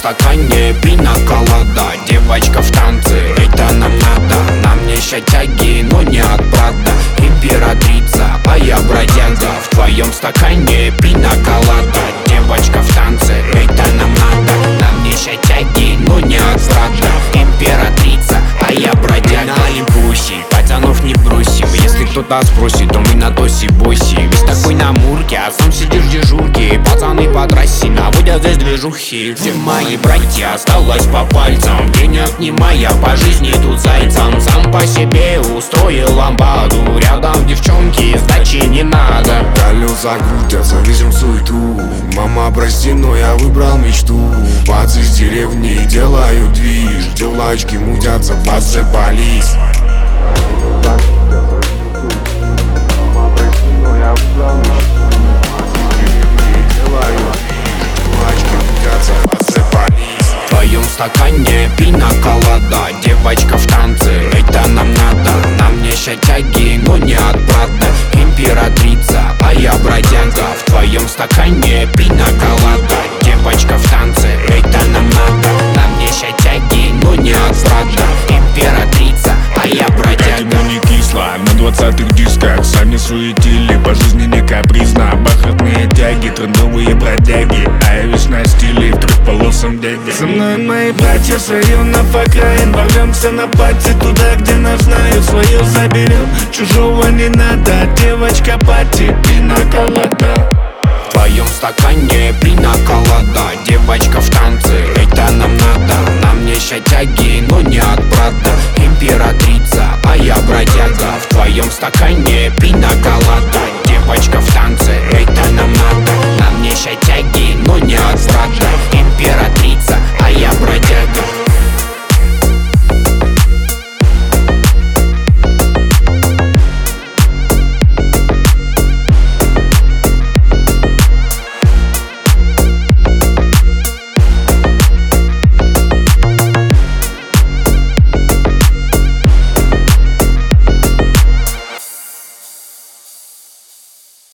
стакане пина колода, девочка в танце, это нам надо. На мне щетяги, но не от Прада. Императрица, а я бродяга. В твоем стакане пина колода, девочка в танце, это нам надо. На мне щетяги, но не от Прада. Императрица, а я бродяга. На импульсе, пацанов не бросим. Если кто-то спросит, то мы на тосе бойся. Весь такой на мурке, а сам сидишь в дежурке. Пацаны по трассе наводят здесь движухи. Все мои братья осталось по пальцам. Денег не моя, по жизни тут зайцам. Сам по себе устроил ламбаду. Рядом девчонки, сдачи не надо. Колеса крутятся, везем суету. Мама, прости, но я выбрал мечту. Пацы из деревни делают движ. Девочки мутятся, посыпались. В твоем стакане пина колода, девочка в танце, это нам надо. На мне щетяги, но не от Прада. Императрица, а я бродяга. В твоем стакане пина колода, девочка в танце, это нам надо. На мне щетяги, но не от Прада. Императрица, а я бродяга. Ему не кисло, на 20-х дисках сами суетили, по жизни не капризно. Бархатные тяги, трендовые бродяги, а я весь на стиле, в трехполосом дяде. Со мной мои братья с районов окраин. Ворвемся на пати туда, где нас знают. Свое заберем, чужого не надо. Девочка пати, пина колода. В твоем стакане пина колода, девочка в танце, это нам надо. На мне щетяги, но не от Прада. Императрица, а я бродяга. В твоем стакане